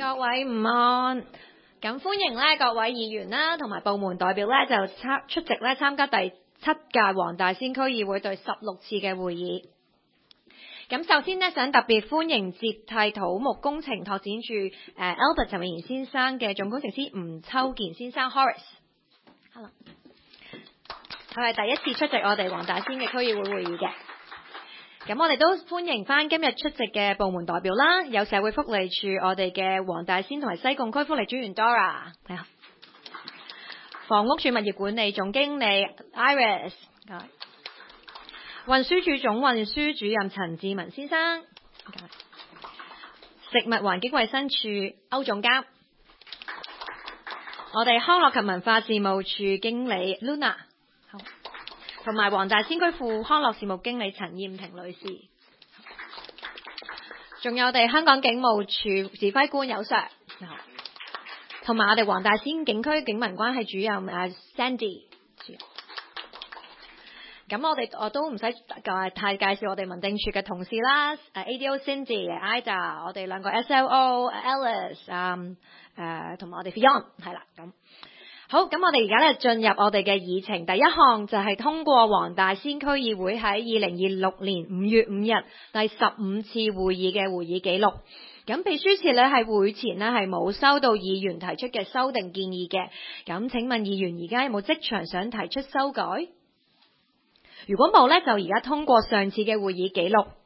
各位午安，咁歡迎咧各位議員啦，同埋部門代表咧就出席咧參加第7屆黃大仙區議會第16次嘅會議。咁首先咧想特別歡迎接替土木工程拓展處Albert 陳永賢先生嘅總工程師吳秋健先生 Horace。Hello， 佢係第一次出席我哋黃大仙嘅區議會會議嘅。咁我哋都歡迎翻今日出席嘅部門代表啦，有社會福利署我哋嘅黃大仙同埋西貢區福利專員 Dora， 房屋署物業管理總經理 Iris， 運輸署總運輸主任陳志文先生，食物環境衛生署歐總監，我哋康樂及文化事務處經理 Luna，同埋黃大仙區副康樂事務經理陳燕婷女士，仲有我哋香港警務處指揮官有 Sir， 同埋我哋黃大仙警區警民關係主任Sandy。咁我都唔使太介紹我哋民政處嘅同事啦，ADO Cindy、Ida， 我哋兩個 SLO Alice， 同埋我哋 Fion 係啦咁。好，咁我哋而家咧進入我哋嘅議程，第一項就係通過黃大仙區議會喺2026年5月5日第15次會議嘅會議記錄。咁秘書處咧喺會前呢係冇收到議員提出嘅修訂建議嘅。咁請問議員而家有冇即場想提出修改？如果冇咧，就而家通過上次嘅會議記錄。